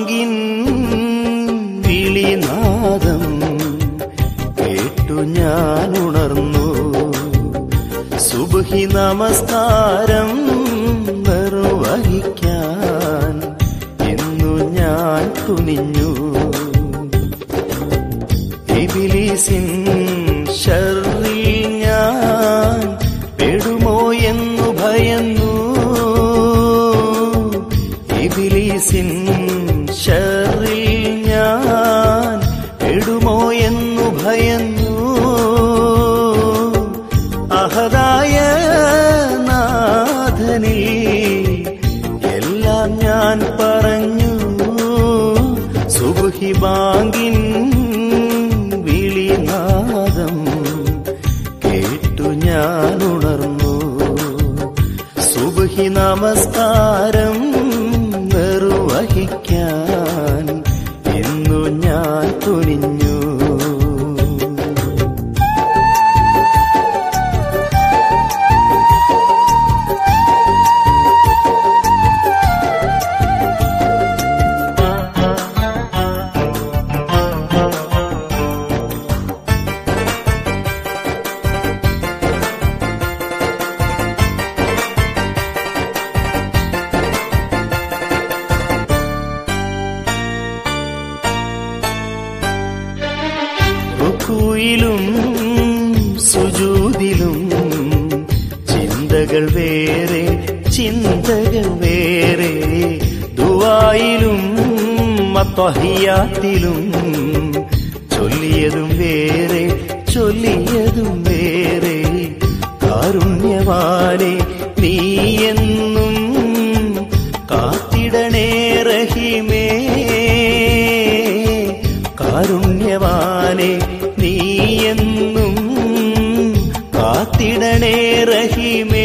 ബാങ്കിൻ വിളിനാദം കേട്ടു ഞാൻ ഉണർന്നു. സുബ്ഹി നമസ്കാരം നിർവഹിക്കാൻ ഇന്നു ഞാൻ തുനിഞ്ഞു. ഇബ്ലീസിൻ ശർറിൽ ഞാൻ പെടുമോ എന്നു ഭയന്നു. ഇബ്ലീസിൻ ശർറിൽ ഞാൻ പെടുമോ എന്നു ഭയന്നു. അഹദായ നാഥനിൽ എല്ലാം ഞാൻ പറഞ്ഞു. സുബ്ഹി ബാങ്കിൻ വിളിനാദം കേട്ടു ഞാൻ ഉണർന്നു. സുബ്ഹി നമസ്കാരം നിർവഹിക്കാൻ ഇന്നു ഞാൻ തുനിഞ്ഞു. റുകൂയിലും സുജൂദിലും ചിന്തകൾ വേറെ ചിന്തകൾ വേറെ. ദുആയിലും തഹിയ്യാത്തിലും ചൊല്ലിയതും വേറെ ചൊല്ലിയതും വേറെ. കാരുണ്യവാനെ നീ എന്നും കാത്തിടണേ റഹീമേ. കാരുണ്യവാനെ നീ എന്നും കാത്തിടണേ റഹീമേ.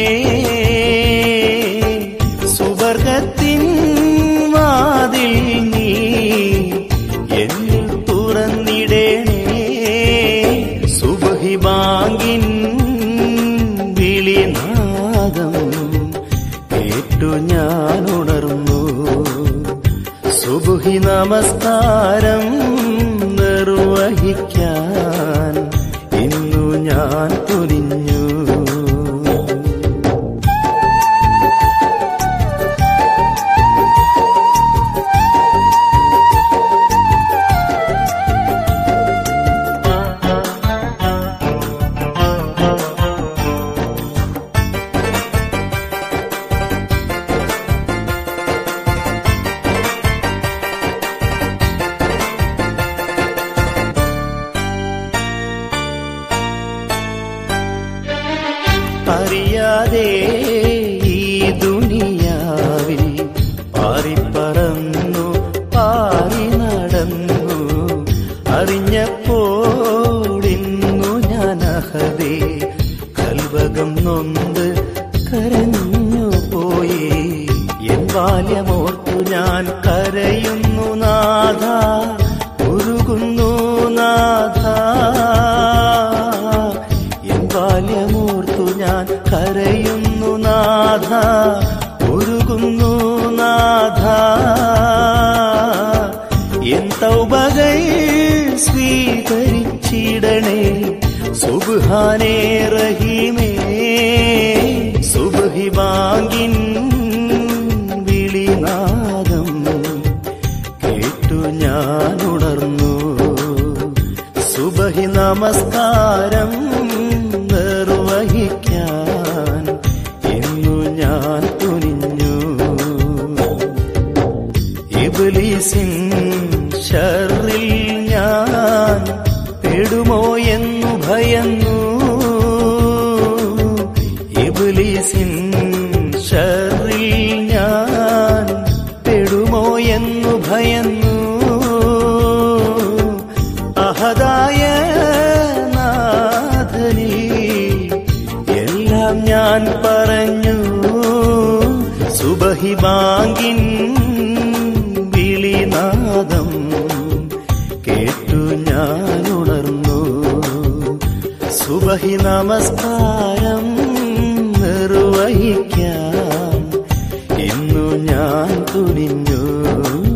സുവർഗത്തിൻ വാതിൽ നീ എന്നിൽ തുറന്നിടണേ. സുബ്ഹി ബാങ്കിൻ വിളിനാദം കേട്ടു ഞാൻ ഉണർന്നു. സുബ്ഹി നമസ്കാരം നിർവഹിക്കാൻ ഇന്നു ഞാൻ തുനിഞ്ഞു. അറിയാതെ ഈ ദുനിയാവിൽ പാറിപ്പറന്നു പാറി നടന്നു. അറിഞ്ഞപ്പോഴിന്നു ഞാൻ അഹദേ കൽവകം നൊന്ത് കരഞ്ഞു പോയി. എൻ ബാല്യമോർത്തു ഞാൻ കരയുന്നു നാഥ, ഉരുകുന്നു നാഥ. എൻ ബാല്യമോർത്തു ഞാൻ കരയുന്നു നാഥ, ഉരുകുന്നു നാഥ. എൻ തൗബകൾ സ്വീകരിച്ചിടണേ സുബ്ഹാനേ റഹീമേ. സുബ്ഹി ബാങ്കിൻ വിളിനാദം കേട്ടു ഞാൻ ഉണർന്നു. സുബ്ഹി നമസ്കാരം നിർവഹിക്കാൻ ഇന്നു ഞാൻ തുനിഞ്ഞു. ഇബ്ലീസിൻ ശർറിൽ ഞാൻ പെടുമോ എന്നു ഭയന്നു. ഇബ്ലീസിൻ ശർറിൽ ഞാൻ പെടുമോ എന്നു ഭയന്നു. അഹദായ നാഥനിൽ എല്ലാം ഞാൻ പറഞ്ഞു. സുബ്ഹി ബാങ്കിൻ വിളിനാദം കേട്ടു ഞാൻ ഉണർന്നു. സുബ്ഹി നമസ്കാരം നിർവഹിക്കാൻ ഇന്നു ഞാൻ തുനിഞ്ഞു.